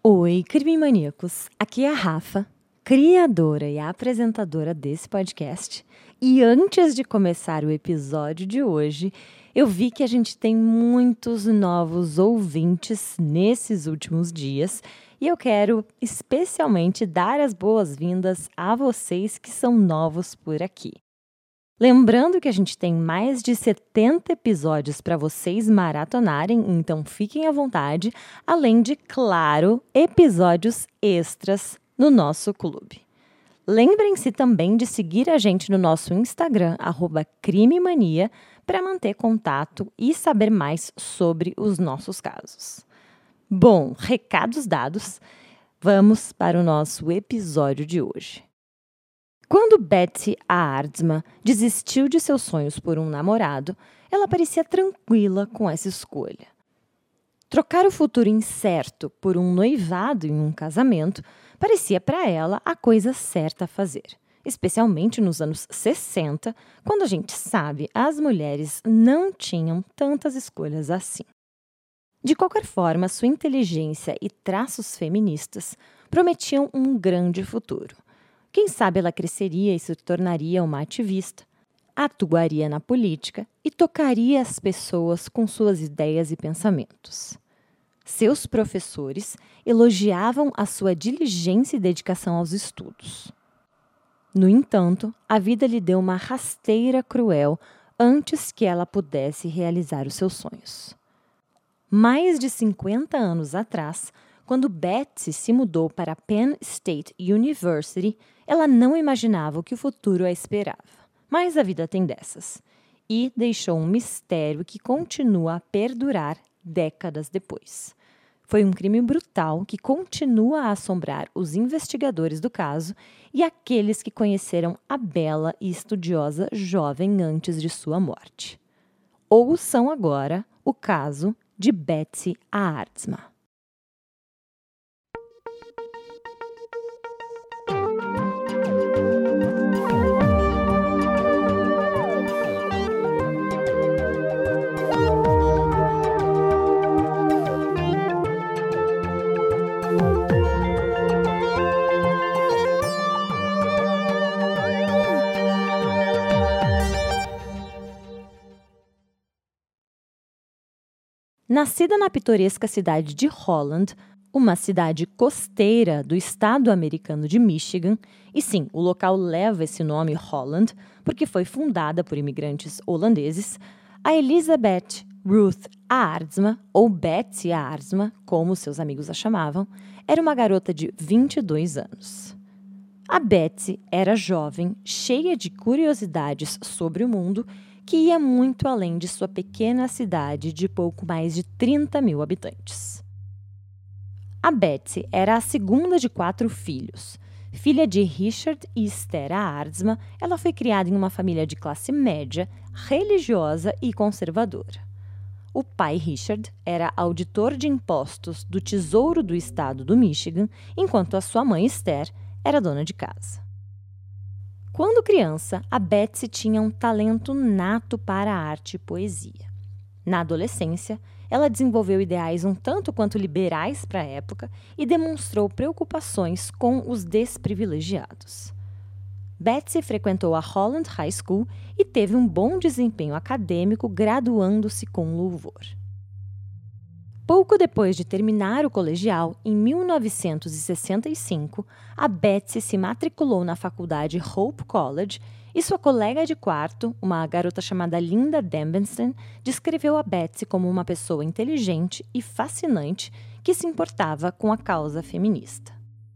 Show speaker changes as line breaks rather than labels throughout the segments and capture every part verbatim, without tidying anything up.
Oi, crime maníacos! Aqui é a Rafa, criadora e apresentadora desse podcast. E antes de começar o episódio de hoje, eu vi que a gente tem muitos novos ouvintes nesses últimos dias e eu quero especialmente dar as boas-vindas a vocês que são novos por aqui. Lembrando que a gente tem mais de setenta episódios para vocês maratonarem, então fiquem à vontade, além de, claro, episódios extras no nosso clube. Lembrem-se também de seguir a gente no nosso Instagram, arroba crimemania, para manter contato e saber mais sobre os nossos casos. Bom, recados dados, vamos para o nosso episódio de hoje. Quando Betsy Aardsma desistiu de seus sonhos por um namorado, ela parecia tranquila com essa escolha. Trocar o futuro incerto por um noivado e um casamento parecia para ela a coisa certa a fazer, especialmente nos anos sessenta, quando a gente sabe as mulheres não tinham tantas escolhas assim. De qualquer forma, sua inteligência e traços feministas prometiam um grande futuro. Quem sabe ela cresceria e se tornaria uma ativista, atuaria na política e tocaria as pessoas com suas ideias e pensamentos. Seus professores elogiavam a sua diligência e dedicação aos estudos. No entanto, a vida lhe deu uma rasteira cruel antes que ela pudesse realizar os seus sonhos. Mais de cinquenta anos atrás, quando Betsy se mudou para a Penn State University, ela não imaginava o que o futuro a esperava. Mas a vida tem dessas. E deixou um mistério que continua a perdurar décadas depois. Foi um crime brutal que continua a assombrar os investigadores do caso e aqueles que conheceram a bela e estudiosa jovem antes de sua morte. Ouçam agora o caso de Betsy Aardsma. Nascida na pitoresca cidade de Holland, uma cidade costeira do estado americano de Michigan, e sim, o local leva esse nome Holland porque foi fundada por imigrantes holandeses, a Elizabeth Ruth Aardsma, ou Betsy Aardsma, como seus amigos a chamavam, era uma garota de vinte e dois anos. A Betsy era jovem, cheia de curiosidades sobre o mundo, que ia muito além de sua pequena cidade de pouco mais de trinta mil habitantes. A Betsy era a segunda de quatro filhos. Filha de Richard e Esther Aardsma, ela foi criada em uma família de classe média, religiosa e conservadora. O pai, Richard, era auditor de impostos do Tesouro do Estado do Michigan, enquanto a sua mãe, Esther, era dona de casa. Quando criança, a Betsy tinha um talento nato para a arte e poesia. Na adolescência, ela desenvolveu ideais um tanto quanto liberais para a época e demonstrou preocupações com os desprivilegiados. Betsy frequentou a Holland High School e teve um bom desempenho acadêmico, graduando-se com louvor. Pouco depois de terminar o colegial, em mil novecentos e sessenta e cinco, a Betsy se matriculou na faculdade Hope College e sua colega de quarto, uma garota chamada Linda Dembenstein, descreveu a Betsy como uma pessoa inteligente e fascinante que se importava com a causa feminista.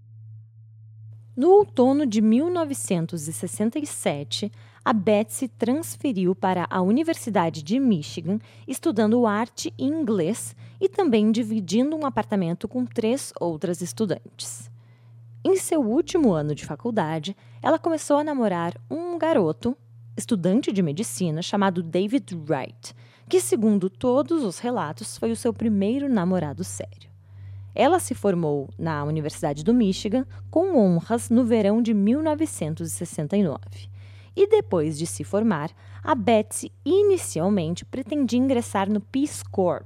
No outono de mil novecentos e sessenta e sete, a Betsy transferiu para a Universidade de Michigan, estudando arte e inglês e também dividindo um apartamento com três outras estudantes. Em seu último ano de faculdade, ela começou a namorar um garoto, estudante de medicina, chamado David Wright, que, segundo todos os relatos, foi o seu primeiro namorado sério. Ela se formou na Universidade do Michigan com honras no verão de mil novecentos e sessenta e nove. E depois de se formar, a Betsy inicialmente pretendia ingressar no Peace Corps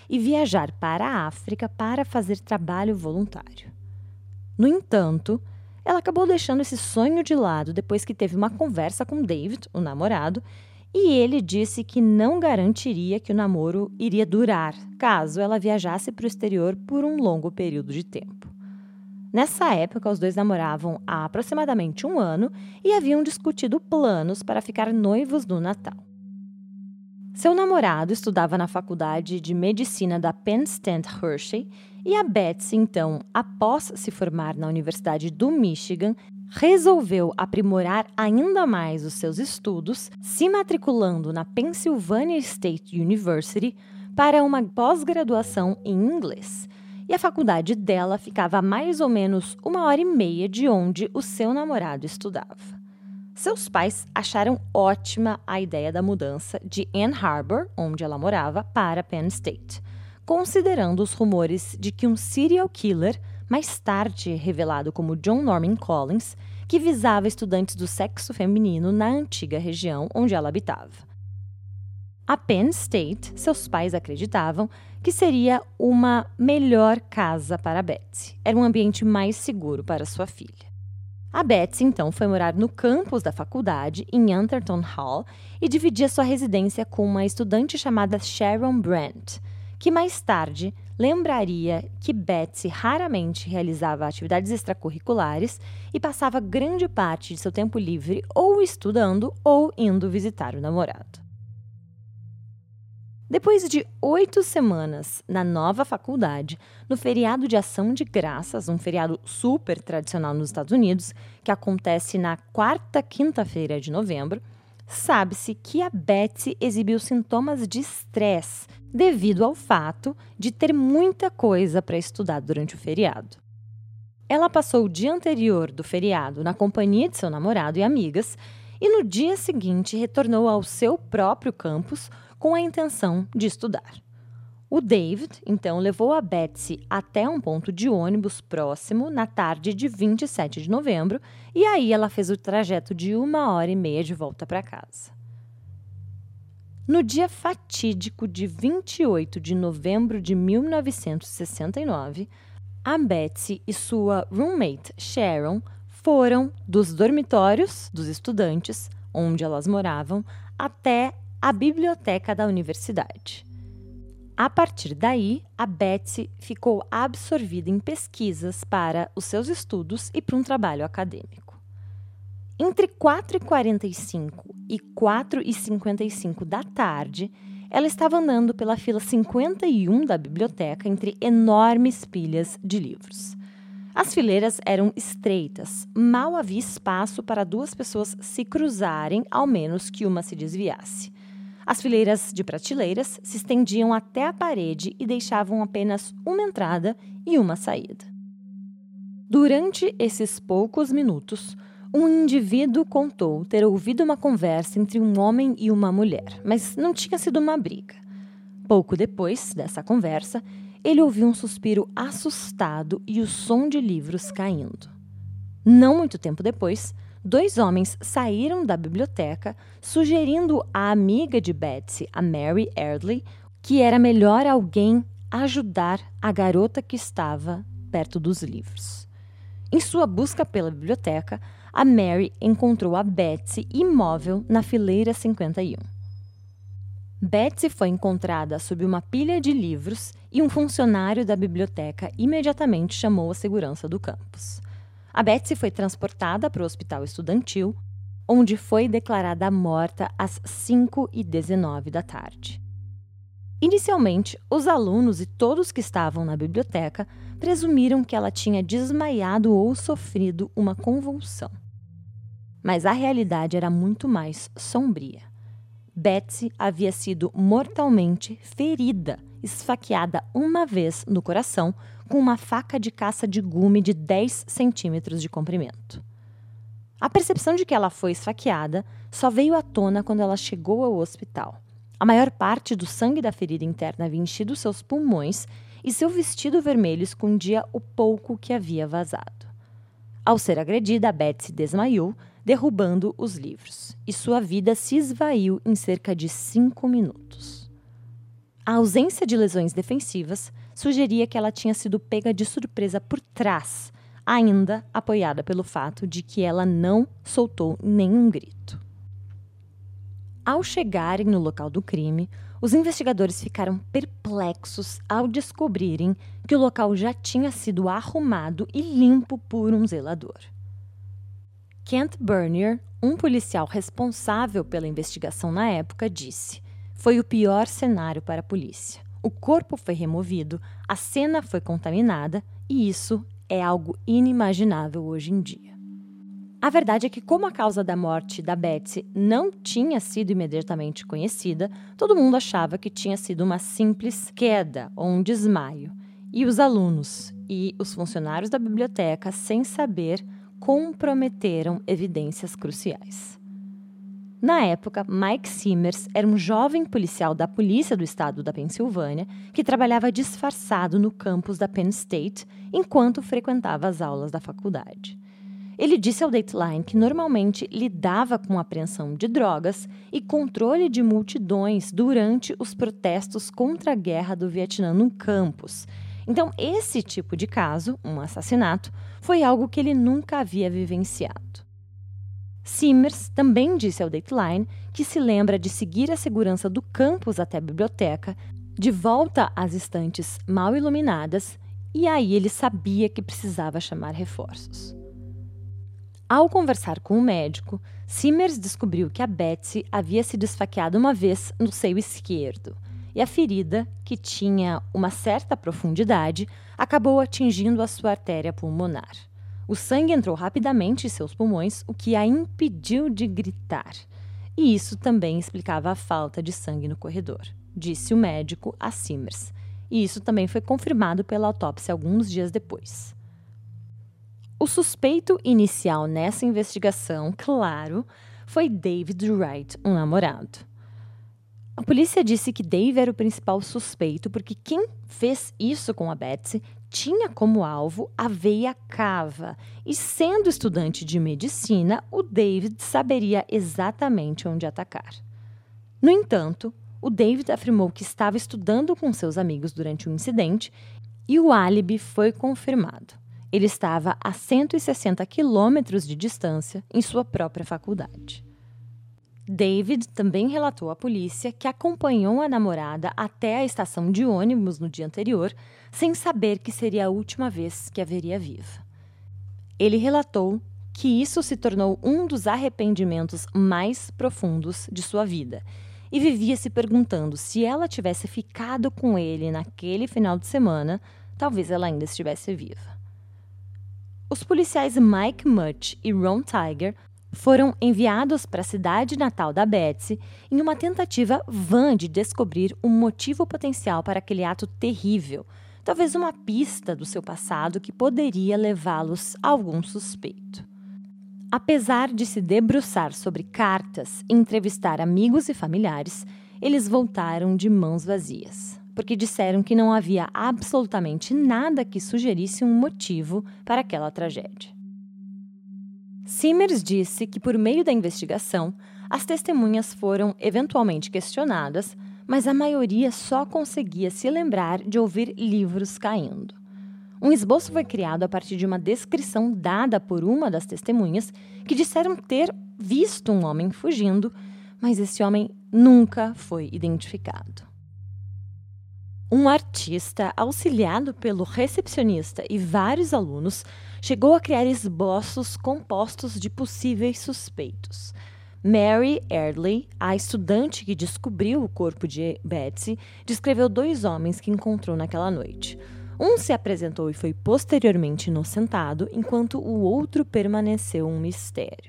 e viajar para a África para fazer trabalho voluntário. No entanto, ela acabou deixando esse sonho de lado depois que teve uma conversa com David, o namorado, e ele disse que não garantiria que o namoro iria durar caso ela viajasse para o exterior por um longo período de tempo. Nessa época, os dois namoravam há aproximadamente um ano e haviam discutido planos para ficar noivos no Natal. Seu namorado estudava na faculdade de medicina da Penn State Hershey e a Betsy, então, após se formar na Universidade do Michigan, resolveu aprimorar ainda mais os seus estudos, se matriculando na Pennsylvania State University para uma pós-graduação em inglês. E a faculdade dela ficava a mais ou menos uma hora e meia de onde o seu namorado estudava. Seus pais acharam ótima a ideia da mudança de Ann Arbor, onde ela morava, para Penn State, considerando os rumores de que um serial killer, mais tarde revelado como John Norman Collins, que visava estudantes do sexo feminino na antiga região onde ela habitava. A Penn State, seus pais acreditavam que seria uma melhor casa para a Betsy. Era um ambiente mais seguro para sua filha. A Betsy, então, foi morar no campus da faculdade, em Atherton Hall, e dividia sua residência com uma estudante chamada Sharon Brandt, que mais tarde lembraria que Betsy raramente realizava atividades extracurriculares e passava grande parte de seu tempo livre ou estudando ou indo visitar o namorado. Depois de oito semanas na nova faculdade, no feriado de Ação de Graças, um feriado super tradicional nos Estados Unidos, que acontece na quarta quinta-feira de novembro, sabe-se que a Betsy exibiu sintomas de estresse devido ao fato de ter muita coisa para estudar durante o feriado. Ela passou o dia anterior do feriado na companhia de seu namorado e amigas e no dia seguinte retornou ao seu próprio campus com a intenção de estudar. O David, então, levou a Betsy até um ponto de ônibus próximo na tarde de vinte e sete de novembro e aí ela fez o trajeto de uma hora e meia de volta para casa. No dia fatídico de vinte e oito de novembro de mil novecentos e sessenta e nove, a Betsy e sua roommate Sharon foram dos dormitórios dos estudantes, onde elas moravam, até a biblioteca da universidade. A partir daí, a Betsy ficou absorvida em pesquisas para os seus estudos e para um trabalho acadêmico. Entre quatro e quarenta e cinco e quatro e cinquenta e cinco da tarde, ela estava andando pela fila cinquenta e um da biblioteca entre enormes pilhas de livros. As fileiras eram estreitas, mal havia espaço para duas pessoas se cruzarem, ao menos que uma se desviasse. As fileiras de prateleiras se estendiam até a parede e deixavam apenas uma entrada e uma saída. Durante esses poucos minutos, um indivíduo contou ter ouvido uma conversa entre um homem e uma mulher, mas não tinha sido uma briga. Pouco depois dessa conversa, ele ouviu um suspiro assustado e o som de livros caindo. Não muito tempo depois, dois homens saíram da biblioteca, sugerindo à amiga de Betsy, a Mary Eardley, que era melhor alguém ajudar a garota que estava perto dos livros. Em sua busca pela biblioteca, a Mary encontrou a Betsy imóvel na fileira cinquenta e um. Betsy foi encontrada sob uma pilha de livros e um funcionário da biblioteca imediatamente chamou a segurança do campus. A Betsy foi transportada para o hospital estudantil, onde foi declarada morta às cinco e dezenove da tarde. Inicialmente, os alunos e todos que estavam na biblioteca presumiram que ela tinha desmaiado ou sofrido uma convulsão. Mas a realidade era muito mais sombria. Betsy havia sido mortalmente ferida, esfaqueada uma vez no coração, com uma faca de caça de gume de dez centímetros de comprimento. A percepção de que ela foi esfaqueada só veio à tona quando ela chegou ao hospital. A maior parte do sangue da ferida interna havia enchido seus pulmões e seu vestido vermelho escondia o pouco que havia vazado. Ao ser agredida, Betsy desmaiou, derrubando os livros, e sua vida se esvaiu em cerca de cinco minutos. A ausência de lesões defensivas sugeria que ela tinha sido pega de surpresa por trás, ainda apoiada pelo fato de que ela não soltou nenhum grito. Ao chegarem no local do crime, os investigadores ficaram perplexos ao descobrirem que o local já tinha sido arrumado e limpo por um zelador. Kent Bernier, um policial responsável pela investigação na época, disse: "Foi o pior cenário para a polícia. O corpo foi removido, a cena foi contaminada e isso é algo inimaginável hoje em dia." A verdade é que, como a causa da morte da Betsy não tinha sido imediatamente conhecida, todo mundo achava que tinha sido uma simples queda ou um desmaio. E os alunos e os funcionários da biblioteca, sem saber, comprometeram evidências cruciais. Na época, Mike Simmers era um jovem policial da polícia do estado da Pensilvânia que trabalhava disfarçado no campus da Penn State enquanto frequentava as aulas da faculdade. Ele disse ao Dateline que normalmente lidava com apreensão de drogas e controle de multidões durante os protestos contra a guerra do Vietnã no campus. Então, esse tipo de caso, um assassinato, foi algo que ele nunca havia vivenciado. Simmers também disse ao Dateline que se lembra de seguir a segurança do campus até a biblioteca, de volta às estantes mal iluminadas, e aí ele sabia que precisava chamar reforços. Ao conversar com o médico, Simmers descobriu que a Betsy havia sido esfaqueada uma vez no seio esquerdo, e a ferida, que tinha uma certa profundidade, acabou atingindo a sua artéria pulmonar. O sangue entrou rapidamente em seus pulmões, o que a impediu de gritar. E isso também explicava a falta de sangue no corredor, disse o médico a Simmers. E isso também foi confirmado pela autópsia alguns dias depois. O suspeito inicial nessa investigação, claro, foi David Wright, um namorado. A polícia disse que Dave era o principal suspeito porque quem fez isso com a Betsy tinha como alvo a veia cava e, sendo estudante de medicina, o David saberia exatamente onde atacar. No entanto, o David afirmou que estava estudando com seus amigos durante o incidente e o álibi foi confirmado. Ele estava a cento e sessenta quilômetros de distância em sua própria faculdade. David também relatou à polícia que acompanhou a namorada até a estação de ônibus no dia anterior, sem saber que seria a última vez que a veria viva. Ele relatou que isso se tornou um dos arrependimentos mais profundos de sua vida e vivia se perguntando se ela tivesse ficado com ele naquele final de semana, talvez ela ainda estivesse viva. Os policiais Mike Mutch e Ron Tiger foram enviados para a cidade natal da Betsy em uma tentativa vã de descobrir um motivo potencial para aquele ato terrível, talvez uma pista do seu passado que poderia levá-los a algum suspeito. Apesar de se debruçar sobre cartas e entrevistar amigos e familiares, eles voltaram de mãos vazias, porque disseram que não havia absolutamente nada que sugerisse um motivo para aquela tragédia. Simmers disse que, por meio da investigação, as testemunhas foram eventualmente questionadas, mas a maioria só conseguia se lembrar de ouvir livros caindo. Um esboço foi criado a partir de uma descrição dada por uma das testemunhas que disseram ter visto um homem fugindo, mas esse homem nunca foi identificado. Um artista, auxiliado pelo recepcionista e vários alunos, chegou a criar esboços compostos de possíveis suspeitos. Mary Eardley, a estudante que descobriu o corpo de Betsy, descreveu dois homens que encontrou naquela noite. Um se apresentou e foi posteriormente inocentado, enquanto o outro permaneceu um mistério.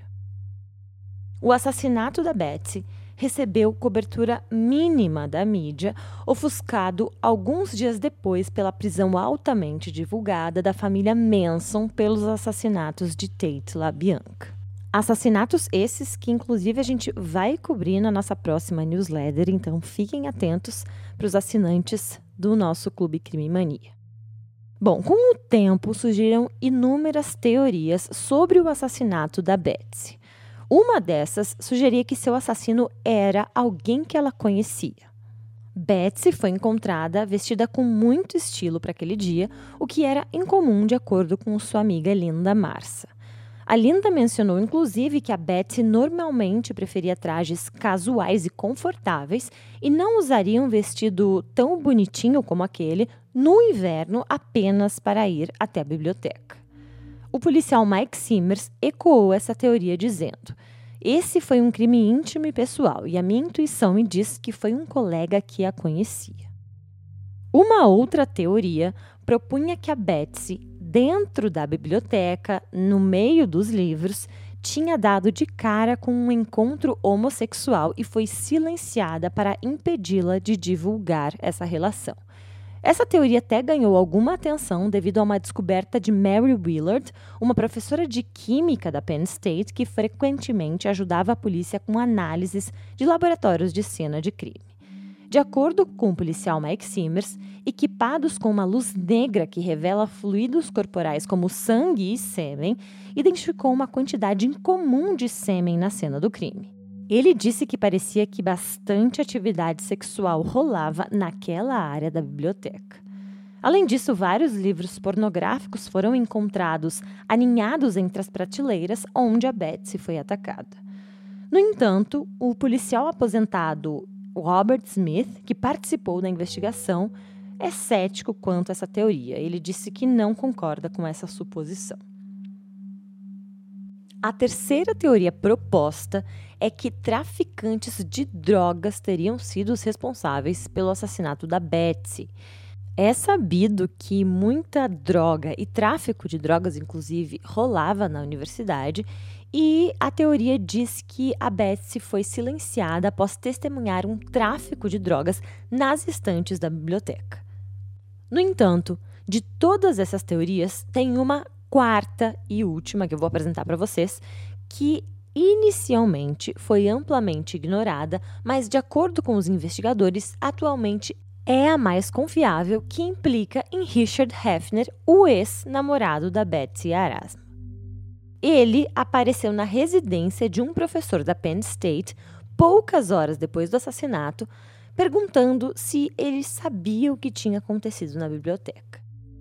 O assassinato da Betsy recebeu cobertura mínima da mídia, ofuscado alguns dias depois pela prisão altamente divulgada da família Manson pelos assassinatos de Tate LaBianca. Assassinatos esses que, inclusive, a gente vai cobrir na nossa próxima newsletter, então fiquem atentos para os assinantes do nosso Clube Crime Mania. Bom, com o tempo surgiram inúmeras teorias sobre o assassinato da Betsy. Uma dessas sugeria que seu assassino era alguém que ela conhecia. Betsy foi encontrada vestida com muito estilo para aquele dia, o que era incomum de acordo com sua amiga Linda Marsa. A Linda mencionou, inclusive, que a Betsy normalmente preferia trajes casuais e confortáveis e não usaria um vestido tão bonitinho como aquele no inverno apenas para ir até a biblioteca. O policial Mike Simmers ecoou essa teoria dizendo: "Esse foi um crime íntimo e pessoal, e a minha intuição me diz que foi um colega que a conhecia." Uma outra teoria propunha que a Betsy, dentro da biblioteca, no meio dos livros, tinha dado de cara com um encontro homossexual e foi silenciada para impedi-la de divulgar essa relação. Essa teoria até ganhou alguma atenção devido a uma descoberta de Mary Willard, uma professora de química da Penn State que frequentemente ajudava a polícia com análises de laboratórios de cena de crime. De acordo com o policial Mike Simmers, equipados com uma luz negra que revela fluidos corporais como sangue e sêmen, identificou uma quantidade incomum de sêmen na cena do crime. Ele disse que parecia que bastante atividade sexual rolava naquela área da biblioteca. Além disso, vários livros pornográficos foram encontrados aninhados entre as prateleiras onde a Betsy foi atacada. No entanto, o policial aposentado Robert Smith, que participou da investigação, é cético quanto a essa teoria. Ele disse que não concorda com essa suposição. A terceira teoria proposta é que traficantes de drogas teriam sido os responsáveis pelo assassinato da Betsy. É sabido que muita droga e tráfico de drogas, inclusive, rolava na universidade, e a teoria diz que a Betsy foi silenciada após testemunhar um tráfico de drogas nas estantes da biblioteca. No entanto, de todas essas teorias, tem uma quarta e última que eu vou apresentar para vocês, que inicialmente foi amplamente ignorada, mas de acordo com os investigadores, atualmente é a mais confiável, que implica em Richard Hefner, o ex-namorado da Betsy Arasma. Ele apareceu na residência de um professor da Penn State poucas horas depois do assassinato, perguntando se ele sabia o que tinha acontecido na biblioteca.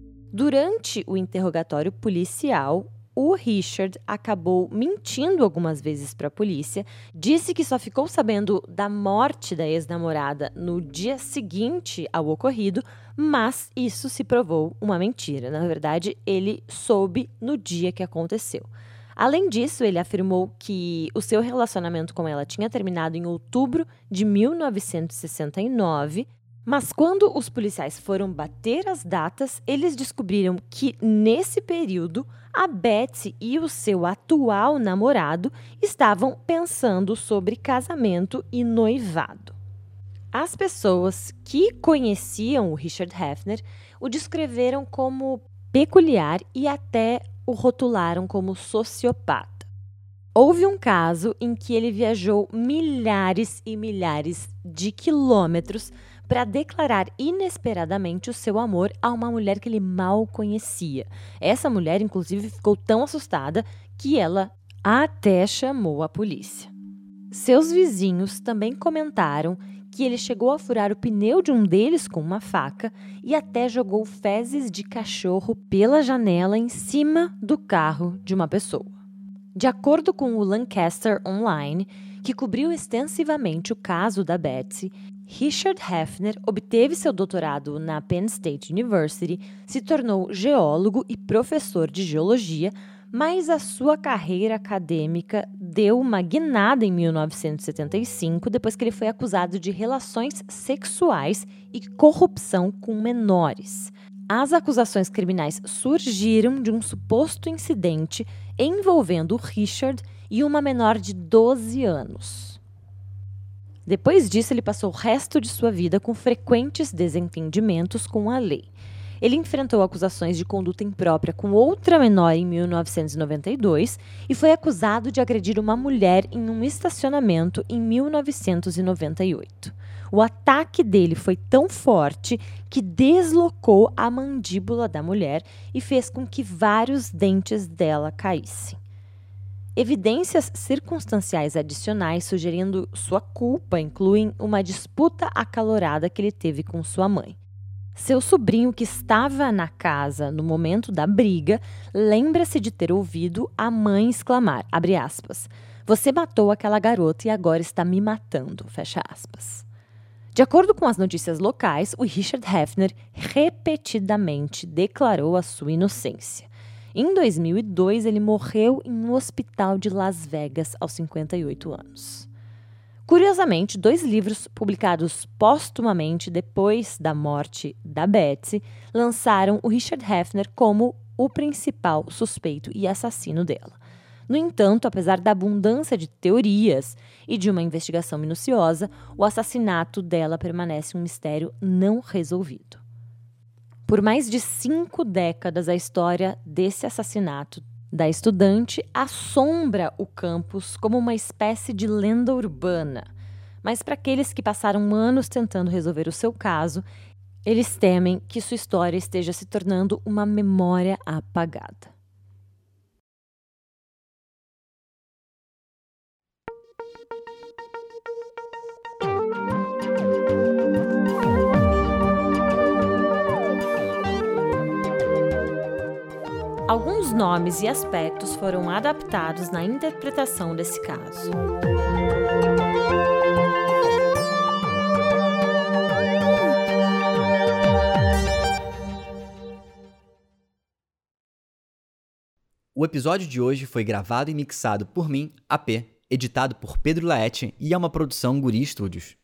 Durante o interrogatório policial, o Richard acabou mentindo algumas vezes para a polícia, disse que só ficou sabendo da morte da ex-namorada no dia seguinte ao ocorrido, mas isso se provou uma mentira. Na verdade, ele soube no dia que aconteceu. Além disso, ele afirmou que o seu relacionamento com ela tinha terminado em outubro de mil novecentos e sessenta e nove, mas quando os policiais foram bater as datas, eles descobriram que, nesse período, a Betsy e o seu atual namorado estavam pensando sobre casamento e noivado. As pessoas que conheciam o Richard Hefner o descreveram como peculiar e até o rotularam como sociopata. Houve um caso em que ele viajou milhares e milhares de quilômetros para declarar inesperadamente o seu amor a uma mulher que ele mal conhecia. Essa mulher, inclusive, ficou tão assustada que ela até chamou a polícia. Seus vizinhos também comentaram que ele chegou a furar o pneu de um deles com uma faca e até jogou fezes de cachorro pela janela em cima do carro de uma pessoa. De acordo com o Lancaster Online, que cobriu extensivamente o caso da Betsy, Richard Hefner obteve seu doutorado na Penn State University, se tornou geólogo e professor de geologia, mas a sua carreira acadêmica deu uma guinada em mil novecentos e setenta e cinco, depois que ele foi acusado de relações sexuais e corrupção com menores. As acusações criminais surgiram de um suposto incidente envolvendo Richard e uma menor de doze anos. Depois disso, ele passou o resto de sua vida com frequentes desentendimentos com a lei. Ele enfrentou acusações de conduta imprópria com outra menor em mil novecentos e noventa e dois e foi acusado de agredir uma mulher em um estacionamento em mil novecentos e noventa e oito. O ataque dele foi tão forte que deslocou a mandíbula da mulher e fez com que vários dentes dela caíssem. Evidências circunstanciais adicionais sugerindo sua culpa incluem uma disputa acalorada que ele teve com sua mãe. Seu sobrinho, que estava na casa no momento da briga, lembra-se de ter ouvido a mãe exclamar, abre aspas, você matou aquela garota e agora está me matando, fecha aspas. De acordo com as notícias locais, o Richard Haffner repetidamente declarou a sua inocência. Em dois mil e dois, ele morreu em um hospital de Las Vegas aos cinquenta e oito anos. Curiosamente, dois livros publicados póstumamente depois da morte da Betsy lançaram o Richard Haffner como o principal suspeito e assassino dela. No entanto, apesar da abundância de teorias e de uma investigação minuciosa, o assassinato dela permanece um mistério não resolvido. Por mais de cinco décadas, a história desse assassinato da estudante assombra o campus como uma espécie de lenda urbana. Mas para aqueles que passaram anos tentando resolver o seu caso, eles temem que sua história esteja se tornando uma memória apagada. Alguns nomes e aspectos foram adaptados na interpretação desse caso.
O episódio de hoje foi gravado e mixado por mim, A P, editado por Pedro Laete e é uma produção Guri Studios.